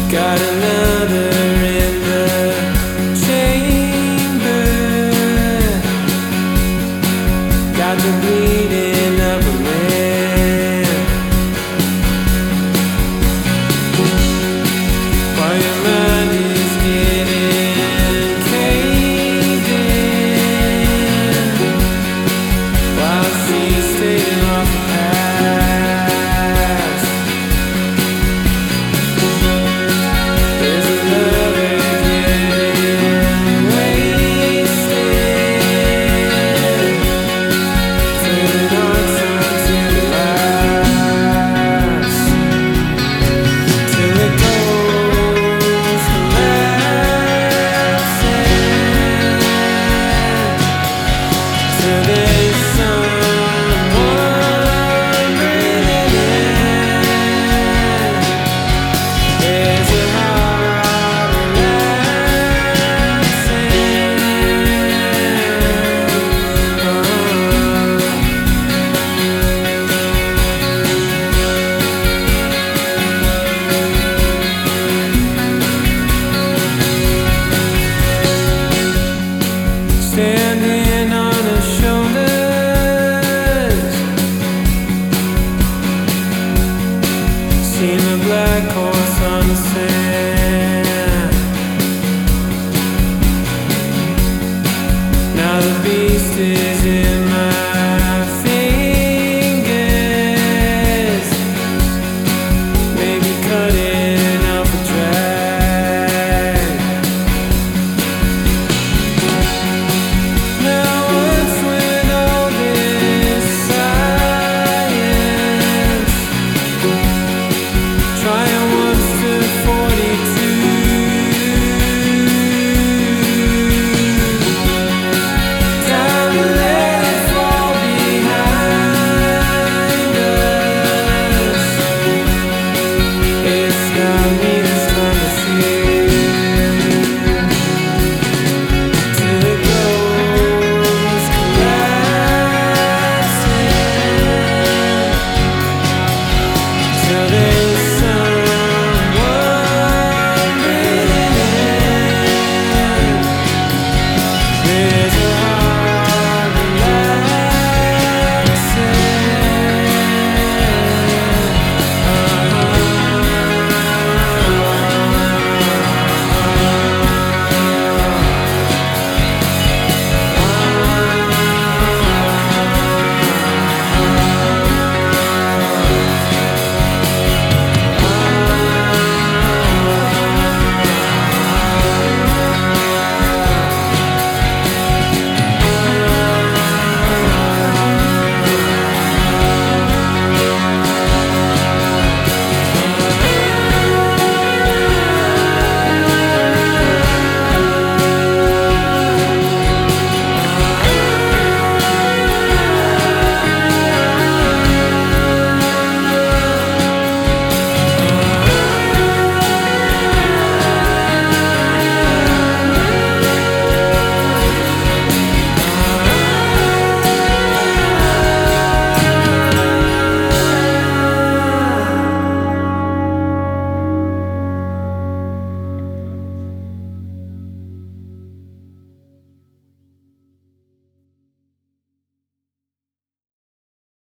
Got another in the chamber. Got the bleeding of a man. While your mind is getting caved in, while she's staying off the past. There's another getting wasted, turning on something to last, till it goes collapsing, till there's someone breathing in. There's a heart relaxing. Standing on her shoulders, seen a black horse on the sand. Now the beast is